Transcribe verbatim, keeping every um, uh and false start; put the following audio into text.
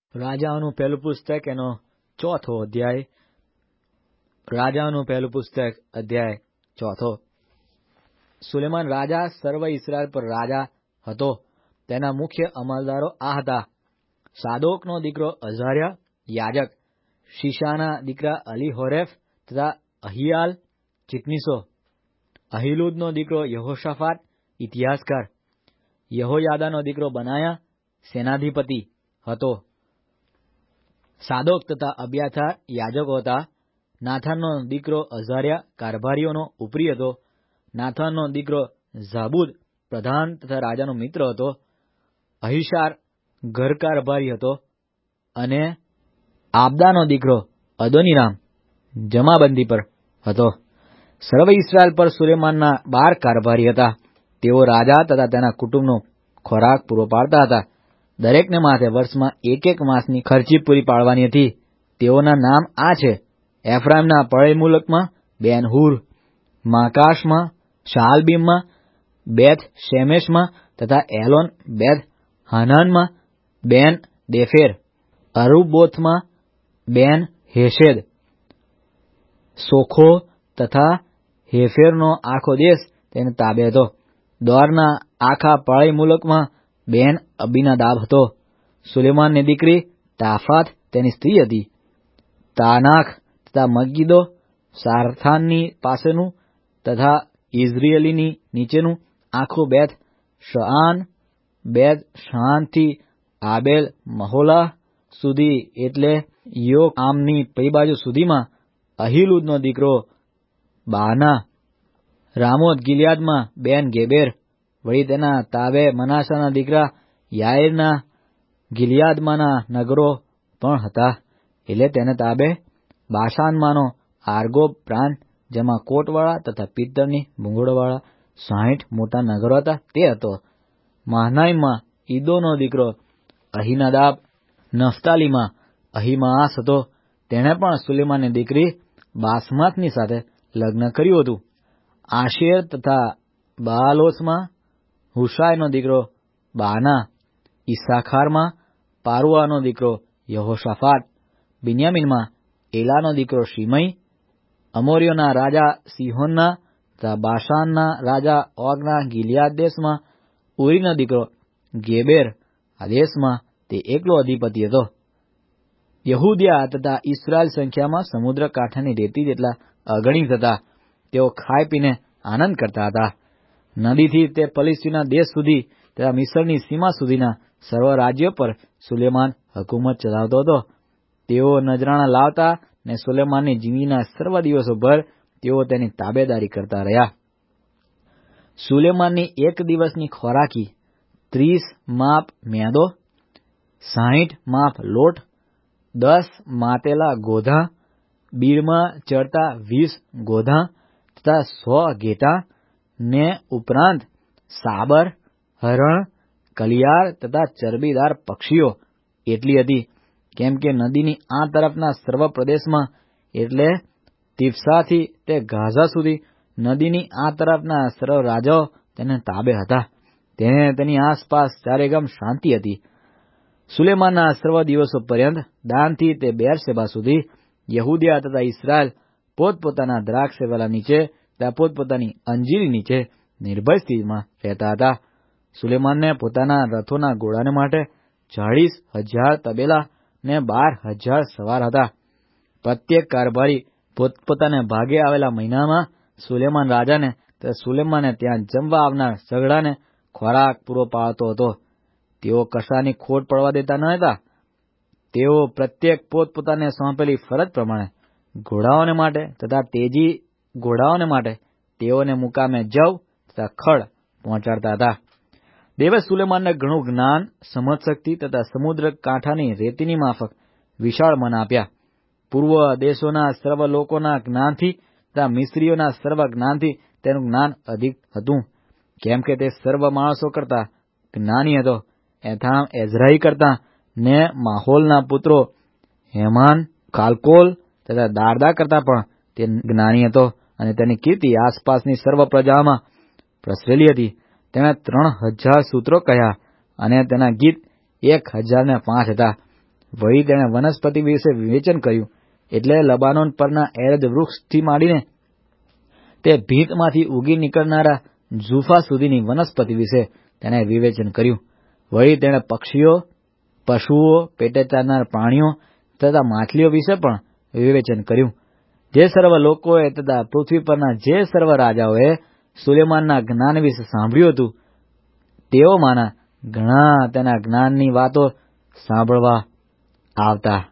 રાજાઓનું પહેલું પુસ્તક એનો ચોથો અધ્યાય. રાજાઓનું પહેલું પુસ્તક અધ્યાય ચોથો. સુલેમાન રાજા સર્વ ઇસ્રાયલ પર રાજા હતો. તેના મુખ્ય અમલદારો આ હતા: સાદોકનો દીકરો અઝાર્યા યાજક, શીશાના દીકરા અલીહોરેફ તથા અહિયાલ ચિટનીસો, અહિલુદનો દીકરો યહોશાફાટ ઇતિહાસકાર, યહોયાદાનો દીકરો બનાયા સેનાધિપતિ હતો. સાદોક તથા અબ્યાથાર યાજકો હતા. નાથાનનો દીકરો અઝાર્યા કારભારીઓનો ઉપરી હતો. નાથાનનો દીકરો ઝાબુદ પ્રધાન તથા રાજાનો મિત્ર હતો. અહિશાર ઘર કારભારી હતો. અને આબદાનો દીકરો અદોનીરામ જમાબંધી પર હતો. સર્વ ઇસ્રાયલ પર સુલેમાનના બાર કારભારી હતા. તેઓ રાજા તથા તેના કુટુંબનો ખોરાક પૂરો પાડતા હતા. દરેકને માથે વર્ષમાં એક એક માસની ખર્ચી પૂરી પાડવાની હતી. તેઓના નામ આ છે: એફ્રાઈમના પળય મુલકમાં બેન હુર, માકાશમાં, શાલબીમમાં, બેથ શેમેશમાં તથા એલોન બેથ હાનાનમાં બેન દેફેર, અરુબોથમાં બેન હેશેદ, સોખો તથા હેફેરનો આખો દેશ તેને તાબે હતો. દોરના આખા પળય મુલકમાં બેન અબીનાદાબ હતો. સુલેમાનની દીકરી તાફાથ તેની સ્ત્રી હતી. તાનાખ તથા મગીદો સારથાનની પાસેનું તથા ઇઝરાયેલીની નીચેનું આખું બેથ શઆન, બેથ શઆનથી આબેલ મહોલા સુધી એટલે યોકઆમની પઈ બાજુ સુધીમાં અહિલુદનો દીકરો બાના, રામોત ગિલિયાદમાં બેન ગેબેર. વળી તેના તાબે મનાસાના દીકરા યાઈરના ગિલિયાદમાંના નગરો પણ હતા. એટલે તેને તાબે બાશાનમાંનો આર્ગોબ પ્રાંત, જેમાં કોટવાળા તથા પિત્તળની ભૂંગળોવાળા સાહીઠ મોટા નગરો હતા, તે હતો. મહાનાઈમમાં ઈદોનો દીકરો અહિનાદાબ, નફતાલીમાં અહિમાઆસ હતો. તેણે પણ સુલેમાનની દીકરી બાસમાથની સાથે લગ્ન કર્યું હતું. આશેર તથા બાલોસમાં હુશાયનો દીકરો બાના, ઈસાખારમાં પારુઆનો દીકરો યહોશાફાટ, બિન્યામીનમાં એલાનો દીકરો શિમઈ, અમોરીઓના રાજા સિહોનના તથા બાશાનના રાજા ઓગના ગિલિયાદ દેશમાં ઉરીનો દીકરો ગેબેર. આ દેશમાં તે એકલો અધિપતિ હતો. યહૂદિયા તથા ઇસ્રાયલ સંખ્યામાં સમુદ્ર કાંઠાની રેતી જેટલા અગણિત હતા. તેઓ ખાઈ પીને આનંદ કરતા હતા. નદીથી તે પલિસ્તીના દેશ સુધી તથા મિસરની સીમા સુધીના સર્વ રાજ્યો પર સુલેમાન હકુમત ચલાવતો હતો. તેઓ નજરાણા લાવતા ને સુલેમાનની જિંદગીના સર્વ દિવસો ભર તેઓ તેની તાબેદારી કરતા રહ્યા. સુલેમાનની એક દિવસની ખોરાકી ત્રીસ માપ મેદો, સાહીઠ માપ લોટ, દસ માતેલા ગોધા, બીડમાં ચડતા વીસ ગોધા તથા સો ઘેટા, ને ઉપરાંત સાબર, હરણ, કલિયાર તથા ચરબીદાર પક્ષીઓ એટલી હતી. કેમ કે નદીની આ તરફના સર્વ પ્રદેશમાં એટલે તિફસાથી તે ગાઝા સુધી નદીની આ તરફના સર્વ રાજાઓ તેને તાબે હતા. તેને તેની આસપાસ ચારેગમ શાંતિ હતી. સુલેમાનના સર્વ દિવસો પર્યંત દાનથી તે બેરશેબા સુધી યહૂદિયા તથા ઇસ્રાયલ પોતપોતાના દ્રાક્ષ વેલા નીચે તથા પોતપોતાની અંજીરી નીચે નિર્ભય સ્થિતિમાં રહેતા હતા. સુલેમાનને પોતાના રથોના ઘોડાને માટે ચાળીસ હજાર તબેલા ને બાર હજાર સવાર હતા. પ્રત્યેક કારભારી પોતપોતાને ભાગે આવેલા મહિનામાં સુલેમાન રાજાને તથા સુલેમાને ત્યાં જમવા આવનાર સગડાને ખોરાક પૂરો પાડતો હતો. તેઓ કશાની ખોટ પડવા દેતા ન હતા. તેઓ પ્રત્યેક પોતપોતાને સોંપેલી ફરજ પ્રમાણે ઘોડાઓને માટે તથા તેજી ઘોડાઓને માટે તેઓને મુકામે જવ તથા ખડ પહોંચાડતા હતા. દેવે સુલેમાનને ઘણું જ્ઞાન, સમજશક્તિ તથા સમુદ્ર કાંઠાની રેતીની માફક વિશાળ મન આપ્યા. પૂર્વ દેશોના સર્વ લોકોના જ્ઞાનથી તથા મિસ્રીઓના સર્વ જ્ઞાનથી તેનું જ્ઞાન અધિક હતું. કેમ કે તે સર્વ માણસો કરતા જ્ઞાની હતો. એથામ એઝરાઈ કરતા ને માહોલના પુત્રો હેમાન, કાલકોલ તથા દારદા કરતા પણ તે જ્ઞાની હતો. અને તેની કીર્તિ આસપાસની સર્વ પ્રજામાં પ્રસરેલી હતી. તેણે ત્રણ હજાર સૂત્રો કહ્યા અને તેના ગીત એક હજાર ને પાંચ હતા. વળી તેણે વનસ્પતિ વિશે વિવેચન કર્યું, એટલે લબાનોન પરના એરદ વૃક્ષથી માંડીને તે ભીંતમાંથી ઉગી નીકળનારા જુફા સુધીની વનસ્પતિ વિશે તેણે વિવેચન કર્યું. વળી તેણે પક્ષીઓ, પશુઓ, પેટે ચાલનાર પ્રાણીઓ તથા માછલીઓ વિશે પણ વિવેચન કર્યું. જે સર્વ લોકોએ તથા પૃથ્વી પરના જે સર્વ રાજાઓએ સુલેમાનના જ્ઞાન વિશે સાંભળ્યું હતું, તેઓમાંના ઘણા તેના જ્ઞાનની વાતો સાંભળવા આવતા.